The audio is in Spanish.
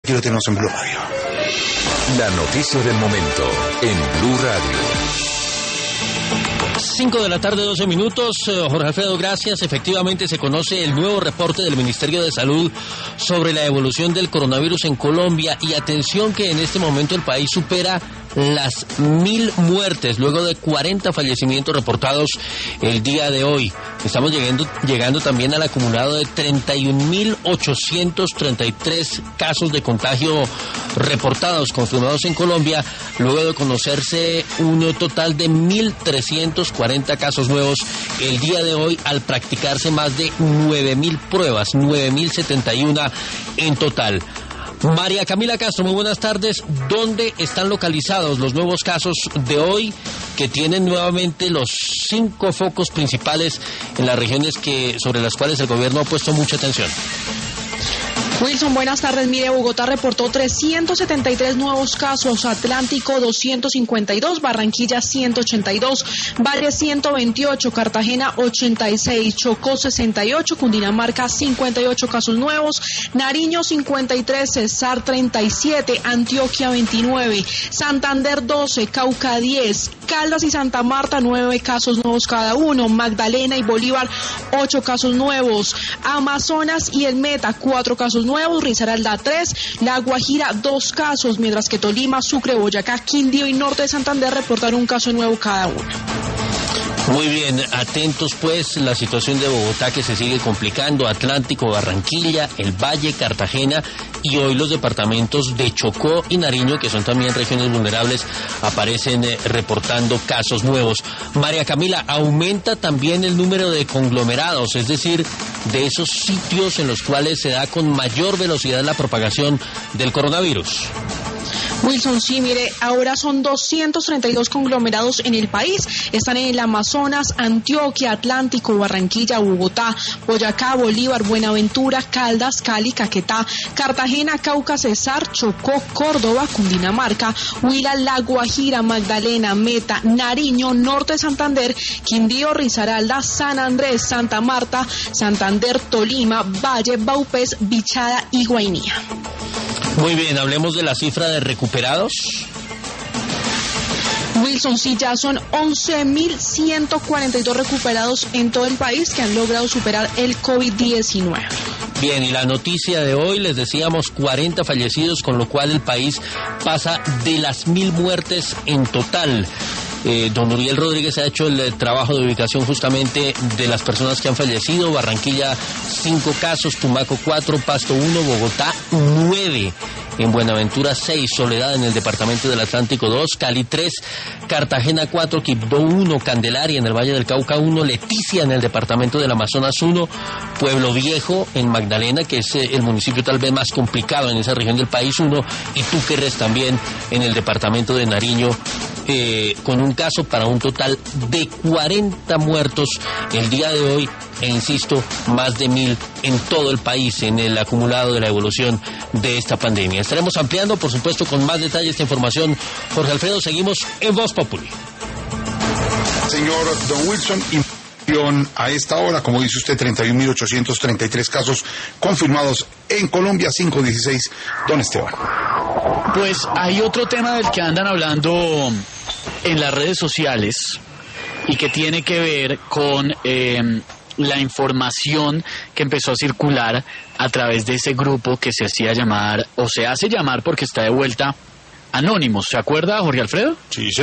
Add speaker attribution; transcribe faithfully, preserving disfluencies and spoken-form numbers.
Speaker 1: Quiero tenernos en Blue Radio.
Speaker 2: La noticia del momento en Blue Radio.
Speaker 3: cinco de la tarde, doce minutos. Jorge Alfredo, gracias. Efectivamente se conoce el nuevo reporte del Ministerio de Salud sobre la evolución del coronavirus en Colombia. Y atención que en este momento el país supera las mil muertes, luego de cuarenta fallecimientos reportados el día de hoy. Estamos llegando, llegando también al acumulado de treinta y un mil ochocientos treinta y tres casos de contagio reportados, confirmados en Colombia, luego de conocerse un total de mil trescientos cuarenta casos nuevos el día de hoy, al practicarse más de nueve mil pruebas, nueve mil setenta y uno en total. María Camila Castro, muy buenas tardes. ¿Dónde están localizados los nuevos casos de hoy que tienen nuevamente los cinco focos principales en las regiones que sobre las cuales el gobierno ha puesto mucha atención?
Speaker 4: Wilson, buenas tardes. Mire, Bogotá reportó trescientos setenta y tres nuevos casos, Atlántico doscientos cincuenta y dos, Barranquilla ciento ochenta y dos, Valle ciento veintiocho, Cartagena ochenta y seis, Chocó sesenta y ocho, Cundinamarca cincuenta y ocho casos nuevos, Nariño cincuenta y tres, Cesar treinta y siete, Antioquia veintinueve, Santander doce, Cauca diez, Caldas y Santa Marta nueve casos nuevos cada uno, Magdalena y Bolívar ocho casos nuevos, Amazonas y el Meta cuatro casos nuevos, Risaralda tres, La Guajira dos casos, mientras que Tolima, Sucre, Boyacá, Quindío y Norte de Santander reportaron un caso nuevo cada uno.
Speaker 3: Muy bien, atentos pues, la situación de Bogotá que se sigue complicando, Atlántico, Barranquilla, el Valle, Cartagena y hoy los departamentos de Chocó y Nariño, que son también regiones vulnerables, aparecen eh, reportando casos nuevos. María Camila, aumenta también el número de conglomerados, es decir, de esos sitios en los cuales se da con mayor velocidad la propagación del coronavirus.
Speaker 4: Wilson, sí, mire, ahora son doscientos treinta y dos conglomerados en el país. Están en el Amazonas, Antioquia, Atlántico, Barranquilla, Bogotá, Boyacá, Bolívar, Buenaventura, Caldas, Cali, Caquetá, Cartagena, Cauca, Cesar, Chocó, Córdoba, Cundinamarca, Huila, La Guajira, Magdalena, Meta, Nariño, Norte de Santander, Quindío, Risaralda, San Andrés, Santa Marta, Santander, Tolima, Valle, Vaupés, Bichada y Guainía.
Speaker 3: Muy bien, hablemos de la cifra de recuperados.
Speaker 4: Wilson, sí, ya son once mil ciento cuarenta y dos recuperados en todo el país que han logrado superar el COVID diecinueve.
Speaker 3: Bien, y la noticia de hoy, les decíamos cuarenta fallecidos, con lo cual el país pasa de las mil muertes en total. Eh, don Uriel Rodríguez ha hecho el, el trabajo de ubicación justamente de las personas que han fallecido. Barranquilla, cinco casos, Tumaco, cuatro, Pasto, uno, Bogotá, nueve. En Buenaventura seis, Soledad en el departamento del Atlántico dos, Cali tres, Cartagena cuatro, Quibdó uno, Candelaria en el Valle del Cauca uno, Leticia en el departamento del Amazonas uno, Pueblo Viejo en Magdalena, que es el municipio tal vez más complicado en esa región del país uno, y Túquerres también en el departamento de Nariño, eh, con un caso para un total de cuarenta muertos el día de hoy, e insisto, más de mil en todo el país en el acumulado de la evolución de esta pandemia. Estaremos ampliando, por supuesto, con más detalle esta información. Jorge Alfredo, seguimos en Voz Populi.
Speaker 1: Señor Don Wilson, a esta hora, como dice usted, treinta y un mil ochocientos treinta y tres casos confirmados en Colombia, cinco dieciséis. Don Esteban.
Speaker 5: Pues hay otro tema del que andan hablando en las redes sociales y que tiene que ver con eh, la información que empezó a circular a través de ese grupo que se hacía llamar, o se hace llamar porque está de vuelta, Anónimos. ¿Se acuerda, Jorge Alfredo?
Speaker 1: Sí,